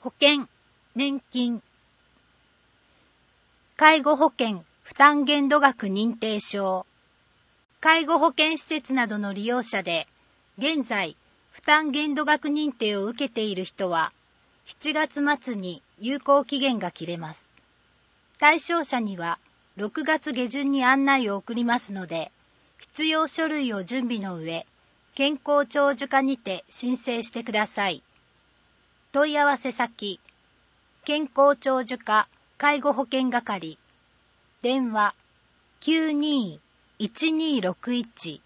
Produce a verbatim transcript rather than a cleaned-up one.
保険、年金。介護保険負担限度額認定証。介護保険施設などの利用者で、現在、負担限度額認定を受けている人は、しちがつ末に有効期限が切れます。対象者には、ろくがつ下旬に案内を送りますので、必要書類を準備の上、健康長寿課にて申請してください。問い合わせ先、健康長寿課介護保険係、電話 きゅうにーいちにーろくいち